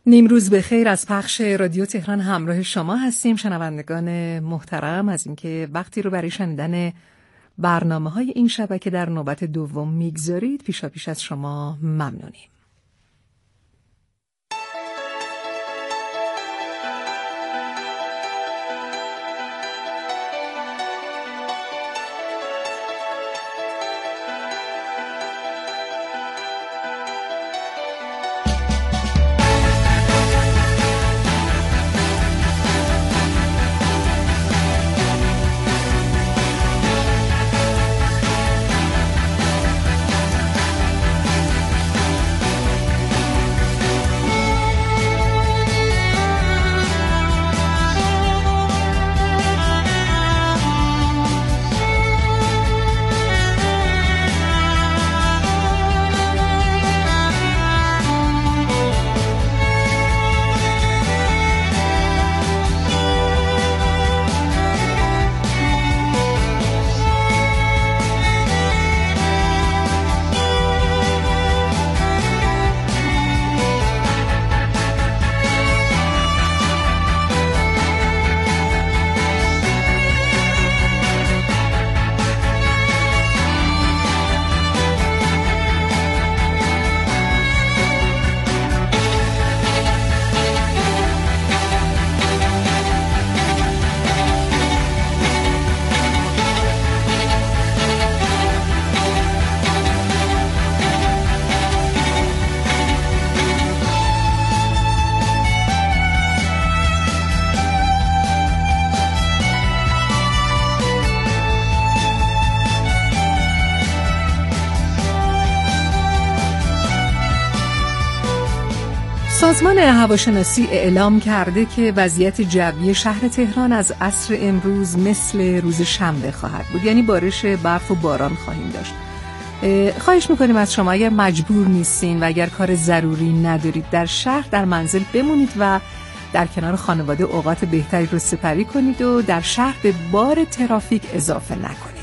نیمروز بخیر از پخش رادیو تهران همراه شما هستیم شنوندگان محترم. از اینکه وقتی رو برای شنیدن برنامه‌های این شبکه در نوبت دوم میگذارید پیشاپیش از شما ممنونیم. سازمان هواشناسی اعلام کرده که وضعیت جوی شهر تهران از عصر امروز مثل روز شنبه خواهد بود، یعنی بارش برف و باران خواهیم داشت. خواهش میکنیم از شما اگر مجبور نیستین و اگر کار ضروری ندارید در شهر در منزل بمونید و در کنار خانواده اوقات بهتری رو سپری کنید و در شهر به بار ترافیک اضافه نکنید.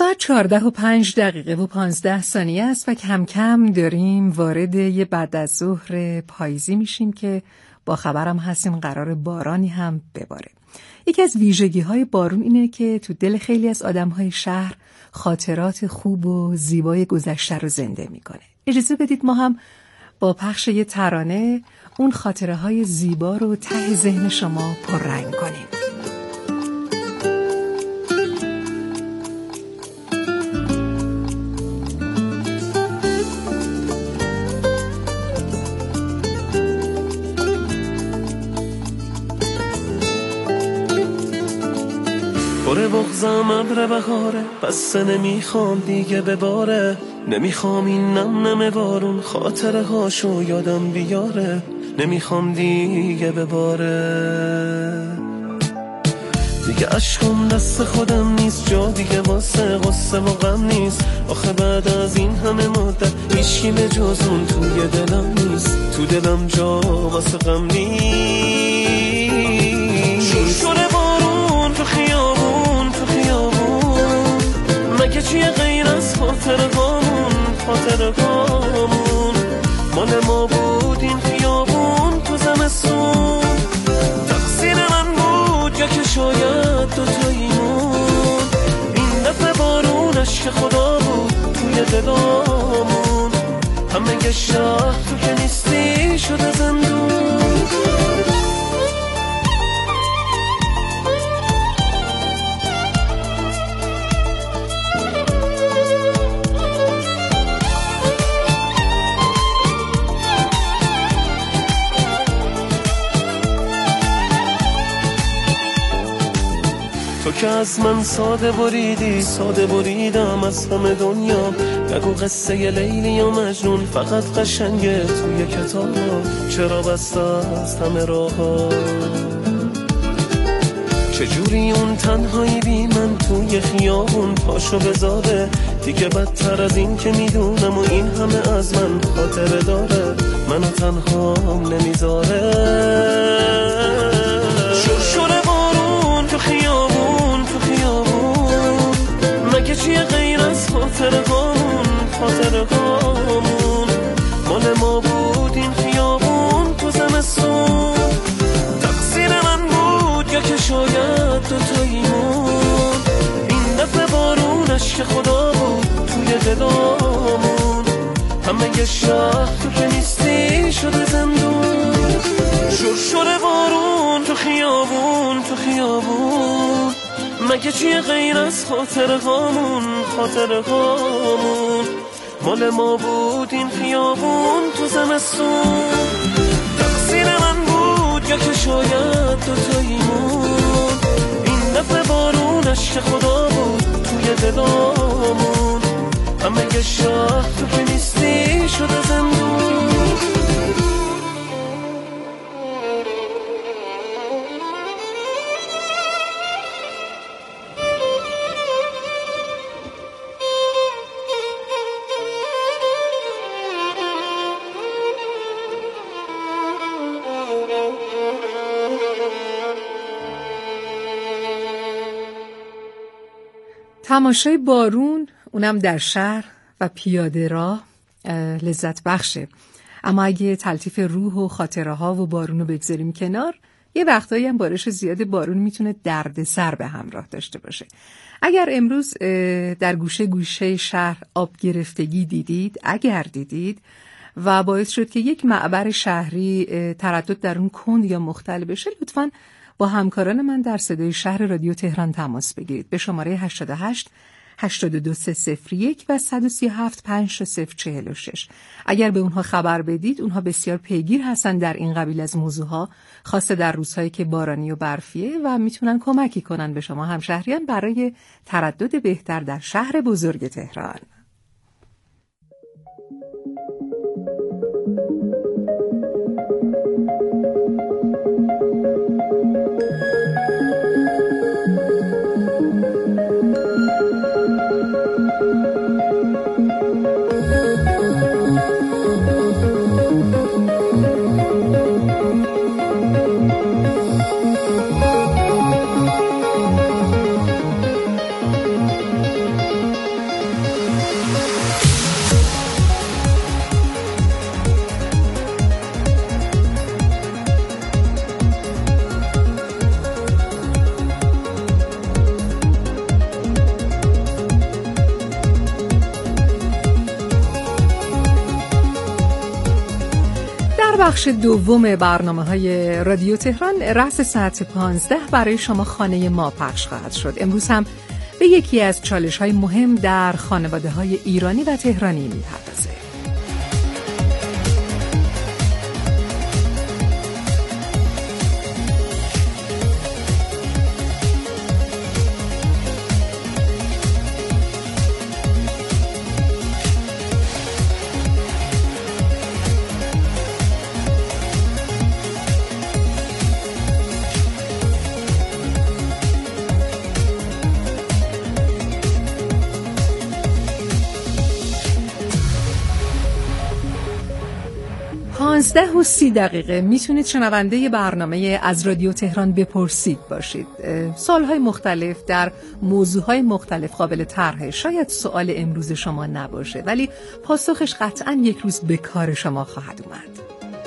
ساعت 14:05 است و کم کم داریم وارد یه بعد از ظهر پاییزی میشیم که با خبرم هستیم قرار بارانی هم بباره. یکی از ویژگی‌های بارون اینه که تو دل خیلی از آدم‌های شهر خاطرات خوب و زیبای گذشته رو زنده میکنه. اجازه بدید ما هم با پخش یه ترانه اون خاطره‌های زیبا رو ته ذهن شما پررنگ کنیم. باره بغزم ابر بهاره، بس نمیخوام دیگه بباره، نمیخوام این نم بارون خاطره هاشو یادم بیاره، نمیخوام دیگه بباره. دیگه عشقم دست خودم نیست، جا دیگه واسه غصه و غم نیست. آخه بعد از این همه مدت هیچکی به جز اون توی دلم نیست، تو دلم جا واسه غم نیست. شوره بارون تو خیابون، تو خیابون، مگه چیه غیر از خاطره هامون مال ما بود این خیابون تو زمستون. تقصیر من بود یا که شاید دوتاییمون، این دفعه بارونش که خدا بود توی دلامون. همه شهر تو که نیستی شده زندون. تو که از من ساده بریدی، ساده بریدم از همه دنیا. نگو قصه لیلی یا مجنون فقط قشنگه توی کتاب، چرا بسته است همه راه ها. چجوری اون تنهایی بی من توی خیابون پاشو بذاره، دیگه بدتر از این که میدونم و این همه از من خاطره داره، منو تنهام نمیذاره. شوره بارون تو خیابون، تو خیابون، مگه چیه غیر از خاطره هامون مال ما بود این خیابون تو زمستون. تقصیر من بود یا که شاید دوتاییمون، این دفعه بارونش که خدا بود توی دلامون. همه شهر تو که نیستی شده زندون. شوره بارون تو خیابون، تو خیابون، مگه چیه غیر از خاطره هامون مال ما بود این خیابون تو زمستون. تقصیر من بود یا که شاید دوتاییمون، این دفعه بارونش که خدا بود توی دلامون. همه شهر تو که نیستی شده زندون. تماشای بارون، اونم در شهر و پیاده راه، لذت بخشه. اما اگه تلطیف روح و خاطره ها و بارون رو بگذاریم کنار، یه وقتایی هم بارش زیاد بارون میتونه دردسر به همراه داشته باشه. اگر امروز در گوشه گوشه شهر آب گرفتگی دیدید و باعث شد که یک معبر شهری تردد در اون کند یا مختل بشه، لطفاً با همکاران من در صدای شهر رادیو تهران تماس بگیرید به شماره 88 82301 و 137 5046. اگر به اونها خبر بدید، اونها بسیار پیگیر هستن در این قبیل از موضوعها، خاصه در روزهایی که بارانی و برفیه، و میتونن کمکی کنن به شما همشهریان برای تردد بهتر در شهر بزرگ تهران. بخش دوم برنامه‌های رادیو تهران رأس ساعت 15 برای شما خانه ما پخش خواهد شد. امروز هم به یکی از چالش‌های مهم در خانواده‌های ایرانی و تهرانی می‌پردازه. ده و 30 دقیقه میتونید شنونده برنامه از رادیو تهران بپرسید باشید. سوالهای مختلف در موضوعهای مختلف قابل طرحه. شاید سوال امروز شما نباشه ولی پاسخش قطعاً یک روز به کار شما خواهد اومد.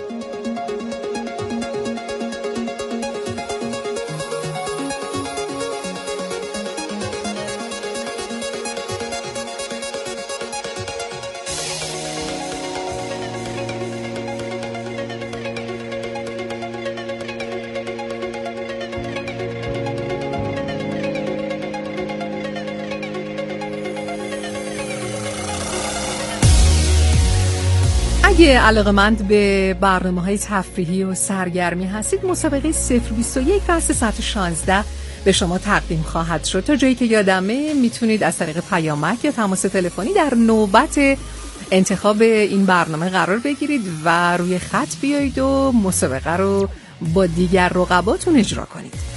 اگه علاقه‌مند به برنامه‌های تفریحی و سرگرمی هستید، مسابقه 021 رأس ساعت 16 به شما تقدیم خواهد شد. تا جایی که یادمه میتونید از طریق پیامک یا تماس تلفنی در نوبت انتخاب این برنامه قرار بگیرید و روی خط بیایید و مسابقه رو با دیگر رقباتون اجرا کنید.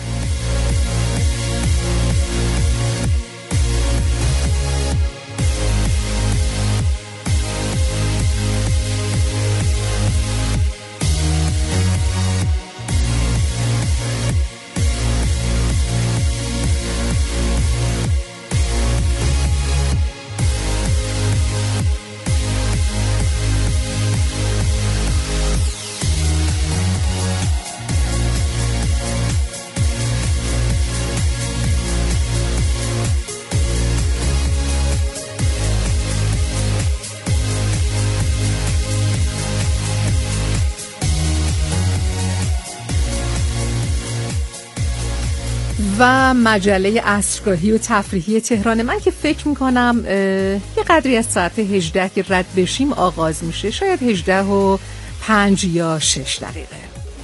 و مجله عصرگاهی و تفریحی تهران من که فکر میکنم یه قدری از ساعت 18 که رد بشیم آغاز میشه، شاید 18:05 یا 6 دقیقه.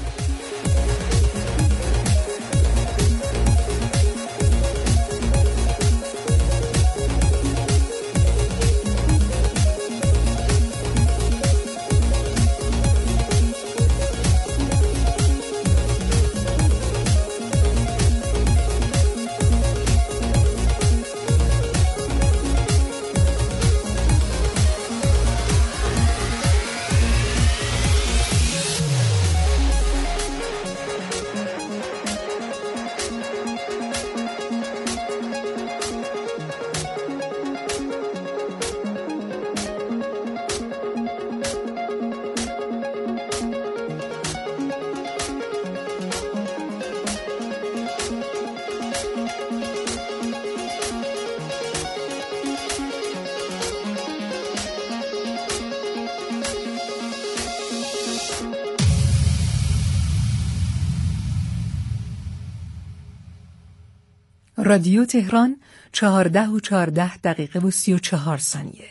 رادیو تهران 14:14 و 34 ثانیه.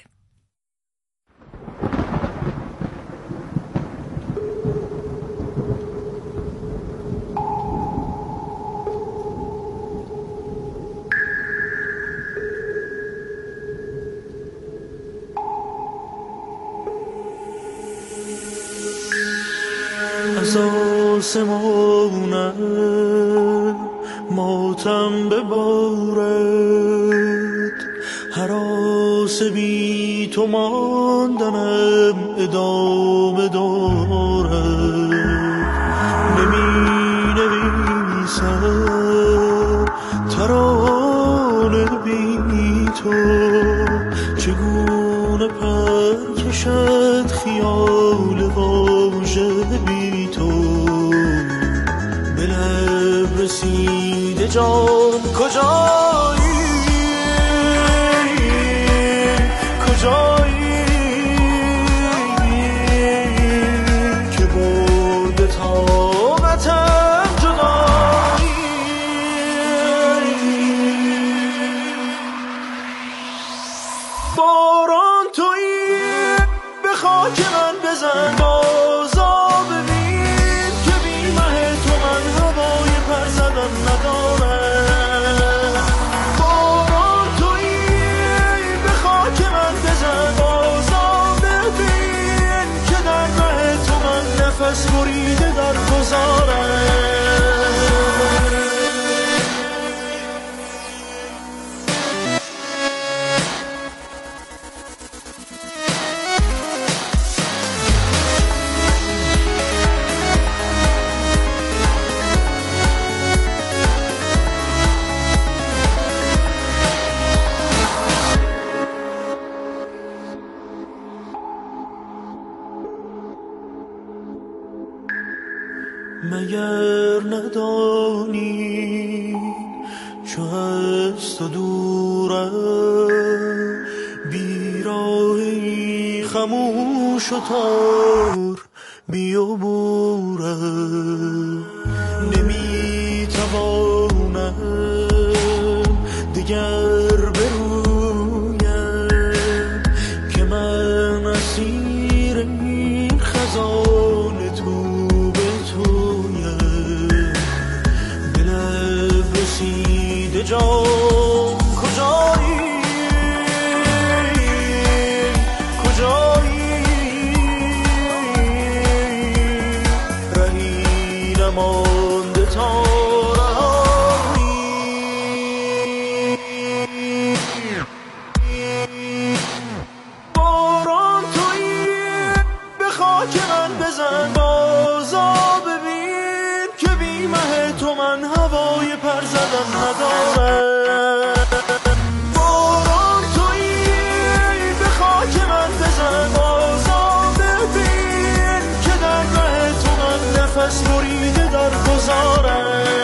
از آسمانه ماتم ببارد، هراس بی تو ماندنم ادامه دارد. نمی نویسم ترانه بی تو، چگونه پر کشد خیال واژه بی تو. به لب رسیده جان کجایی، کجایی که با اگر ندانی چو از تو دورم بیراهی خموش و تار بیابورم نمیتوانم دیگر برویم که من اسیر این خزان تو به تویم دلم رسیده جان کجایی رهی نمانده تا رهایی باران تویی به خاک من بزن بازا ببین که بی مه تو من هوای پر زدن ندارم باران تویی به خاک من بزن بازا ببین که در ره تو من نفس بریده در گذارم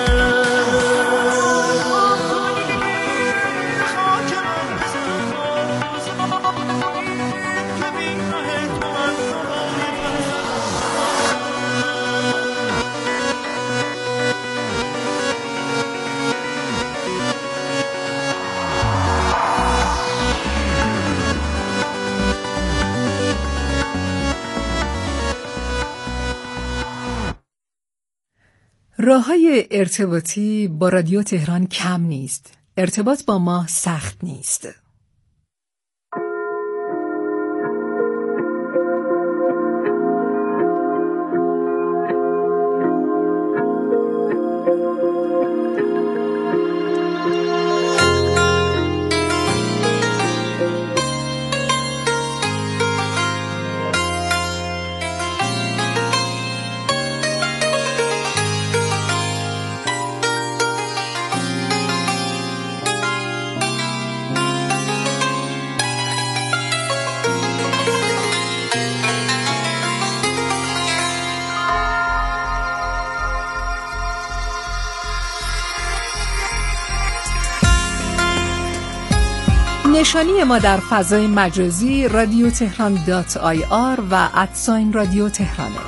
راه‌های ارتباطی با رادیو تهران کم نیست. ارتباط با ما سخت نیست. نشانی ما در فضای مجازی رادیو تهران .ir و @رادیو تهرانه.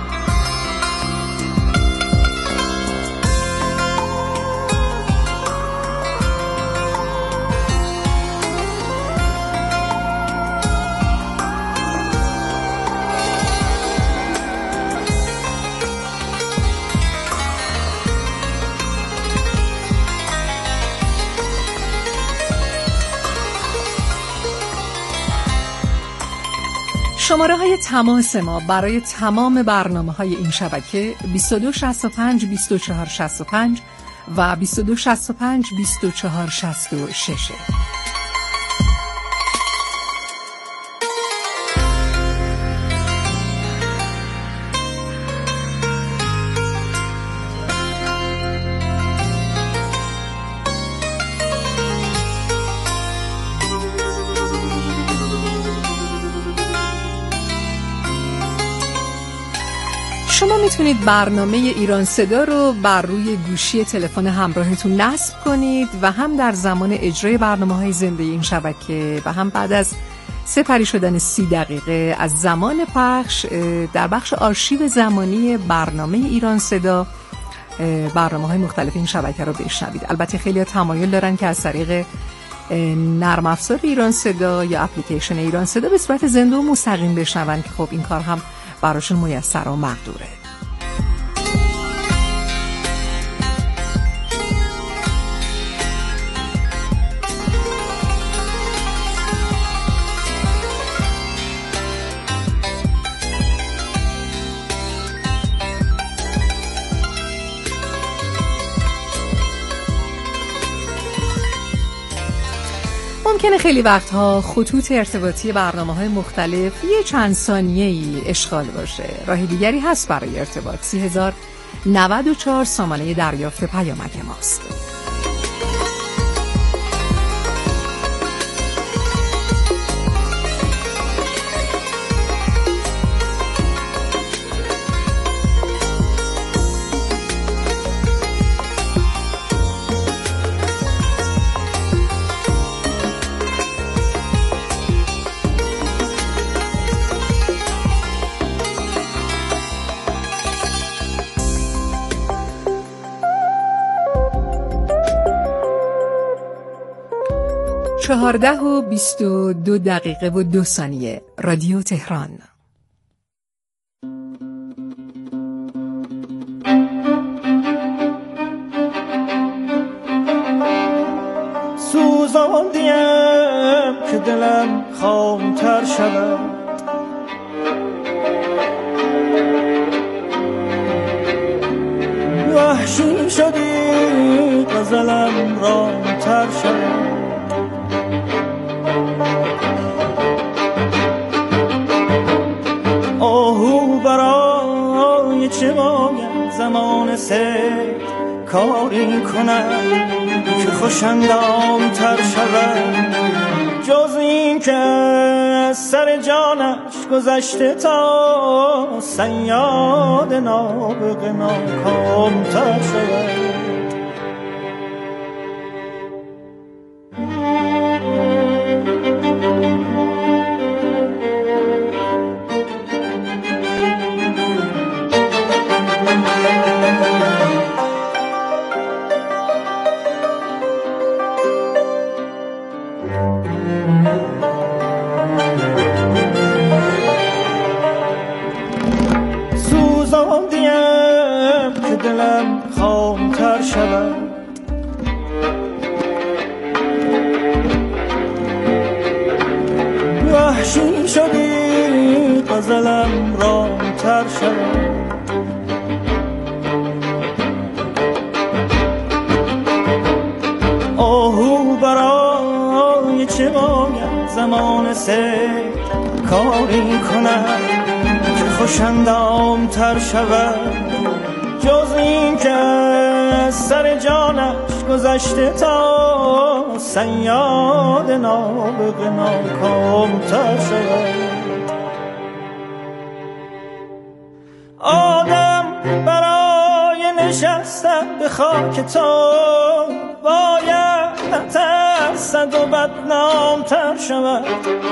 شماره های تماس ما برای تمام برنامه های این شبکه 2265 2465 و 2265 2466. شما میتونید برنامه ایران صدا رو بر روی گوشی تلفن همراهتون نصب کنید و هم در زمان اجرای برنامه‌های زنده این شبکه و هم بعد از سپری شدن 30 دقیقه از زمان پخش در بخش آرشیو زمانی برنامه ایران صدا برنامه‌های مختلف این شبکه رو بشنوید. البته خیلی‌ها تمایل دارن که از طریق نرم افزار ایران صدا یا اپلیکیشن ایران صدا به صورت زنده و مستقیم بشنون که خب این کار هم براشون میسر و مقدوره. ممکنه خیلی وقتها خطوط ارتباطی برنامه‌های مختلف یه چند ثانیه‌ای اشغال باشه. راه دیگری هست برای ارتباط. 3094 سامانه دریافت پیامک ماست. 14:22 رادیو تهران. سوزاندیم که دلم خامتر شود، وحشی شدی غزلم رامتر شود. آهو برای چه باید زمان سیر کاری کنم که خوشندام‌تر شود، جز این که از سر جانش گذشته تا صیاد نابغه ناکام‌تر شود. وحشی شدی غزلم رامتر شود. آهو برای چه باید زمان سیر کاری کنم که خوشندام‌تر شود، جز این که از سر جانش گذشته تا صیاد نابغه ناکام‌تر شود. آدم برای نشستن به خاک تو باید نترسد و بدنام‌تر شود،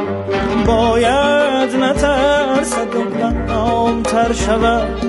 باید نترسد و بدنام‌تر شود.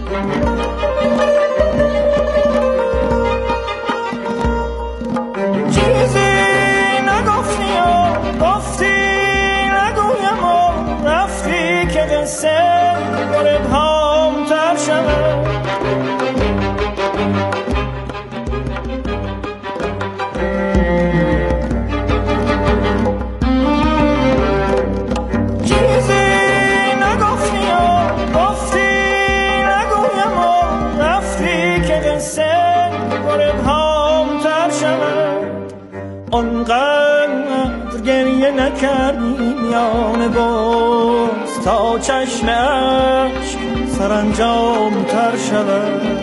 آنقدر گریه نکردی میان باز تا چشم عشق سرانجام تر شود.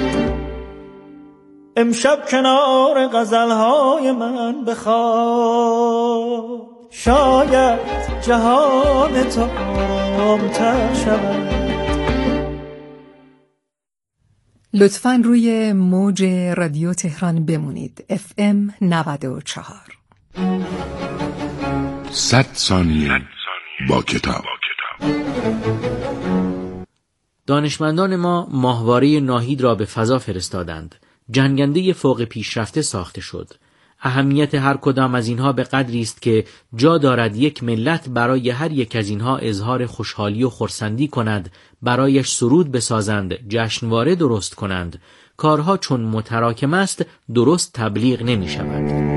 امشب کنار غزلهای من بخواب، شاید جهان تو آرام‌تر شود. لطفاً روی موج رادیو تهران بمونید. FM 94. 100 ثانیه با کتاب. دانشمندان ما ماهواره ناهید را به فضا فرستادند. جنگنده فوق پیشرفته ساخته شد. اهمیت هر کدام از اینها به قدری است که جا دارد یک ملت برای هر یک از اینها اظهار خوشحالی و خرسندی کند، برایش سرود بسازند، جشنواره درست کنند. کارها چون متراکم است درست تبلیغ نمی شود.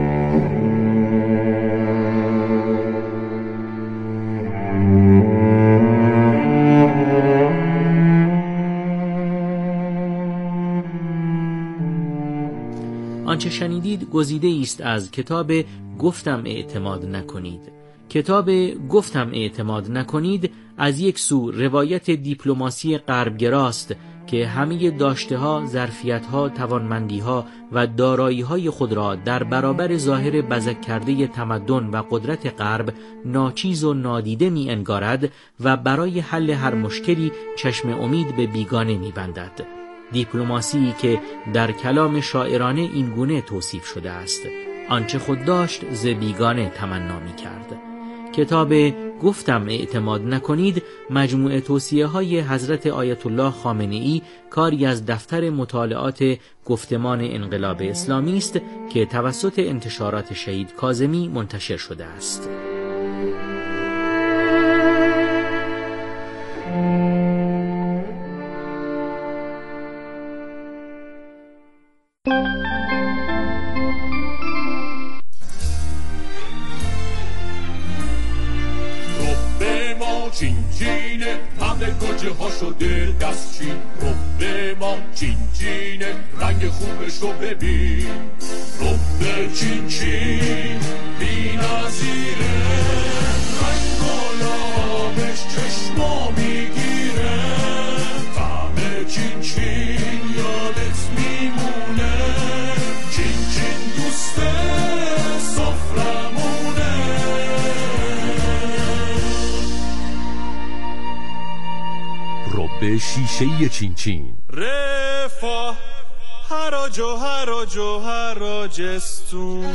آنچه شنیدید گزیده است از کتاب گفتم اعتماد نکنید. کتاب گفتم اعتماد نکنید از یک سو روایت دیپلماسی غربگراست که همه داشته‌ها، ظرفیت‌ها، توانمندی‌ها و دارایی‌های خود را در برابر ظاهر بزک کرده تمدن و قدرت غرب ناچیز و نادیده می‌انگارد و برای حل هر مشکلی چشم امید به بیگانه می‌بندد. دیپلماسی که در کلام شاعرانه این گونه توصیف شده است: آنچه خود داشت ز بیگانه تمنا می‌کرد. کتاب گفتم اعتماد نکنید مجموعه توصیه های حضرت آیت الله خامنه‌ای کاری از دفتر مطالعات گفتمان انقلاب اسلامی است که توسط انتشارات شهید کاظمی منتشر شده است. چین چینه همه گوجه ها شده دستچین ربه ما چین چینه رنگ خوبش رو ببین ربه چین چین بی نظیره رنگ گلابش چشما میگیره طعم چین چین یادت میمونه چین چین دوست سفرمونه رب شیشه‌ای چین چین رفاه حراجستون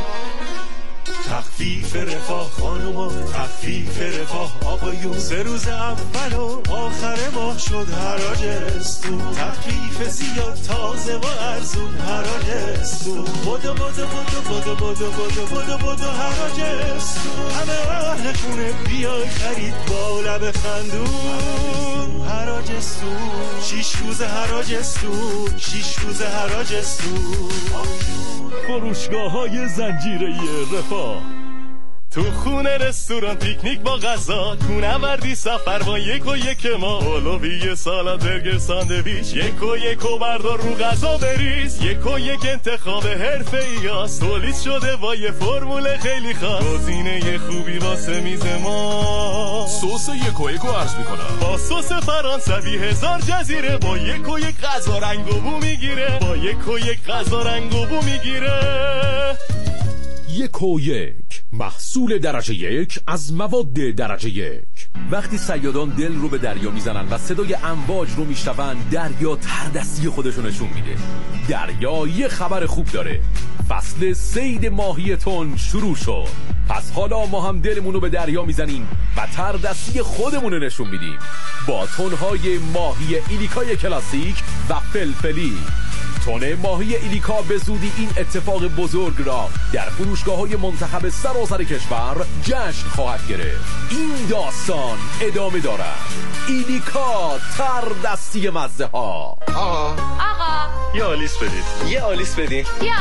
تخفیف رفاه خانوما تخفیف رفاه آقایون 3 روز اول و آخر ماه شد حراجستون تخفیف زیاد تازه و ارزون حراجستون بدو حراجستون همه اهل خونه بیای خرید با لب خندون حراجستون 6 روز حراجستون 6 روز حراجستون فروشگاه‌های زنجیره رفاه تو خونه رستوران پیکنیک با غذا کوهنوردی سفر با 1 و 1 ما اولوی سالاد برگر ساندویچ 1 و 1 بردار رو غذا بریز 1 و 1 انتخاب حرفه‌ای‌است تولید شده با یه فرمول خیلی خاص گزینه خوبی واسه میز ما سس 1 و 1 رو عرض میکنم با سس فرانسوی 1000 جزیره با 1 و 1 غذا رنگ و بو میگیره با 1 و 1 غذا رنگ و بو میگیره 1 و 1 محصول درجه 1 از مواد درجه 1. وقتی صیادان دل رو به دریا میزنن و صدای امواج رو میشنون دریا تردستی خودشو نشون میده. دریا یه خبر خوب داره، فصل صید ماهی تن شروع شد. پس حالا ما هم دلمون رو به دریا میزنیم و تردستی خودمون رو نشون میدیم با تنهای ماهی ایلیکای کلاسیک و فلفلی. تن ماهی ایلیکا به زودی این اتفاق بزرگ را در فروشگاه‌های منتخب سراسر کشور جشن خواهد گرفت. این داستان ادامه دارد. ایلیکا تردستی مزه ها. آقا یه آلیس بدید.